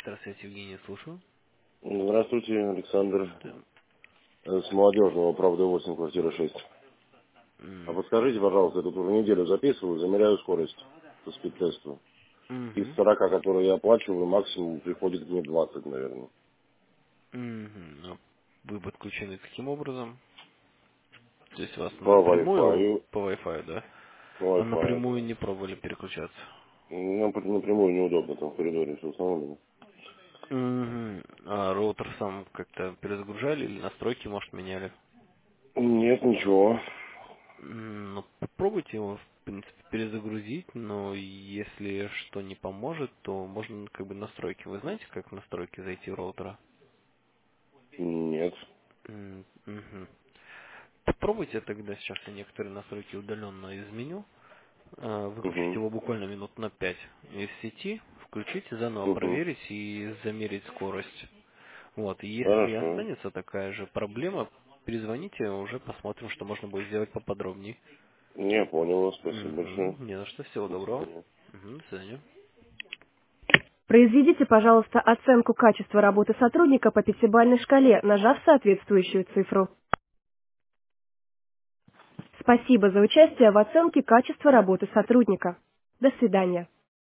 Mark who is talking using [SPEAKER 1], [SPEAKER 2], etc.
[SPEAKER 1] Электросвязь, Евгений, слушаю.
[SPEAKER 2] Здравствуйте, Александр.
[SPEAKER 1] Да.
[SPEAKER 2] С молодежного, правда, 8, квартира 6. А
[SPEAKER 1] М,
[SPEAKER 2] подскажите, пожалуйста, я тут уже неделю записываю, замеряю скорость по спид-тесту. Из
[SPEAKER 1] мгм,
[SPEAKER 2] 40, которые я оплачиваю, максимум приходит мне 20, наверное.
[SPEAKER 1] мгм. А вы подключены каким образом? То есть вас
[SPEAKER 2] По
[SPEAKER 1] напрямую
[SPEAKER 2] Wi-Fi,
[SPEAKER 1] по Wi-Fi, да?
[SPEAKER 2] по
[SPEAKER 1] А
[SPEAKER 2] Wi-Fi,
[SPEAKER 1] напрямую
[SPEAKER 2] да.
[SPEAKER 1] не пробовали переключаться?
[SPEAKER 2] Нам напрямую неудобно, там в коридоре все установлено.
[SPEAKER 1] Мгм. А роутер сам как-то перезагружали или настройки, может, меняли?
[SPEAKER 2] Нет, ничего.
[SPEAKER 1] Ну, попробуйте его, в принципе, перезагрузить, но если что не поможет, то можно как бы настройки. Вы знаете, как в настройки зайти роутера?
[SPEAKER 2] Нет.
[SPEAKER 1] Мгм. Попробуйте тогда, сейчас я некоторые настройки удаленно изменю. Выключите
[SPEAKER 2] Угу.
[SPEAKER 1] его буквально минут на 5 из сети, включите, заново
[SPEAKER 2] Угу.
[SPEAKER 1] проверить и замерить скорость. Вот, и если
[SPEAKER 2] Хорошо.
[SPEAKER 1] останется такая же проблема, перезвоните, уже посмотрим, что можно будет сделать поподробнее.
[SPEAKER 2] Не, понял вас, спасибо большое.
[SPEAKER 1] Не за что, всего
[SPEAKER 2] До
[SPEAKER 1] доброго.
[SPEAKER 2] свидания.
[SPEAKER 1] До свидания.
[SPEAKER 3] Произведите, пожалуйста, оценку качества работы сотрудника по пятибалльной шкале, нажав соответствующую цифру. Спасибо за участие в оценке качества работы сотрудника. До свидания.